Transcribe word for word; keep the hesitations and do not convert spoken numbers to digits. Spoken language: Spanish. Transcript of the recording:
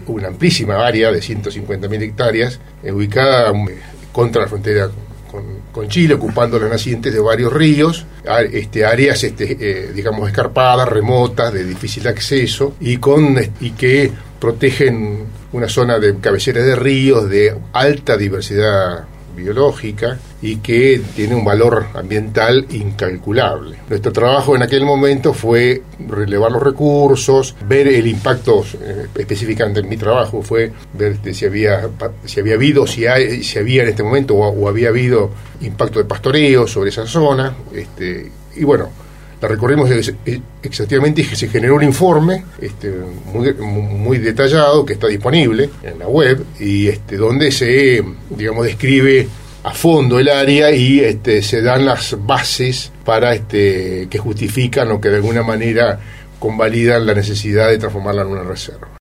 una amplísima área de ciento cincuenta mil hectáreas, eh, ubicada eh, contra la frontera con, con Chile, ocupando las nacientes de varios ríos, a, este, áreas este, eh, digamos escarpadas, remotas, de difícil acceso, y, con, y que protegen una zona de cabecera de ríos de alta diversidad biológica y que tiene un valor ambiental incalculable. Nuestro trabajo en aquel momento fue relevar los recursos, ver el impacto, eh, específicamente en mi trabajo fue ver este, si había si había habido, si, hay, si había en este momento o, o había habido impacto de pastoreo sobre esa zona, este, y bueno, la recorrimos exhaustivamente y se generó un informe este, muy, muy detallado que está disponible en la web y este, donde se, digamos, describe a fondo el área y este, se dan las bases para este, que justifican o que de alguna manera convalidan la necesidad de transformarla en una reserva.